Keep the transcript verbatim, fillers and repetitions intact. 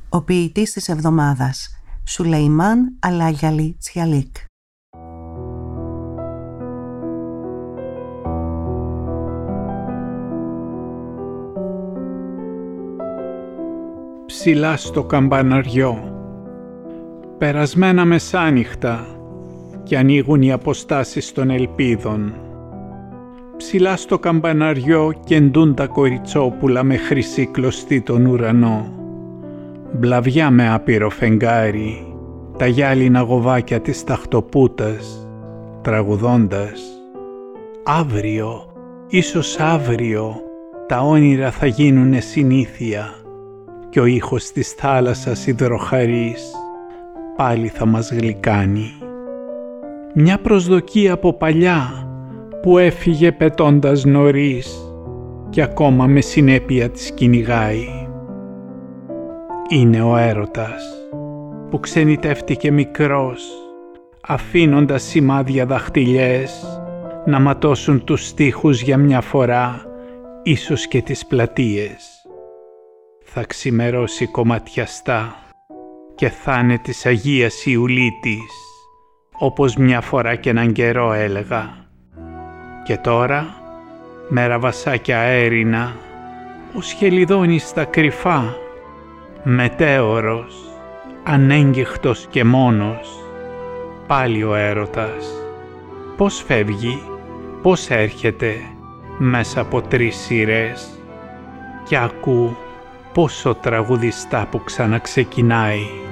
Ο ποιητής της εβδομάδας, Σουλεϊμάν Αλαγιαλή Τσιαλίκ. Ψηλά στο καμπαναριό, περασμένα μεσάνυχτα και ανοίγουν οι αποστάσεις των ελπίδων. Ψηλά στο καμπαναριό κεντούν τα κοριτσόπουλα με χρυσή κλωστή τον ουρανό. Μπλαβιά με άπειρο φεγγάρι, τα γυάλινα γοβάκια της ταχτοπούτας, τραγουδώντας. Αύριο, ίσως αύριο, τα όνειρα θα γίνουνε συνήθεια και ο ήχος της θάλασσας υδροχαρής πάλι θα μας γλυκάνει. Μια προσδοκία από παλιά που έφυγε πετώντας νωρίς και ακόμα με συνέπεια της κυνηγάει. Είναι ο έρωτας που ξενιτεύτηκε μικρός, αφήνοντας σημάδια δαχτυλιές να ματώσουν τους στίχους για μια φορά, ίσως και τις πλατείες. Θα ξημερώσει κομματιαστά και θα είναι της Αγίας Ιουλίτης, όπως μια φορά και έναν καιρό έλεγα. Και τώρα, με ραβασάκια αέρινα, ο σχελιδώνει στα κρυφά, μετέωρος, ανέγγιχτος και μόνος, πάλι ο έρωτας. Πώς φεύγει, πώς έρχεται, μέσα από τρεις σειρές, και ακού πόσο τραγουδιστά που ξαναξεκινάει.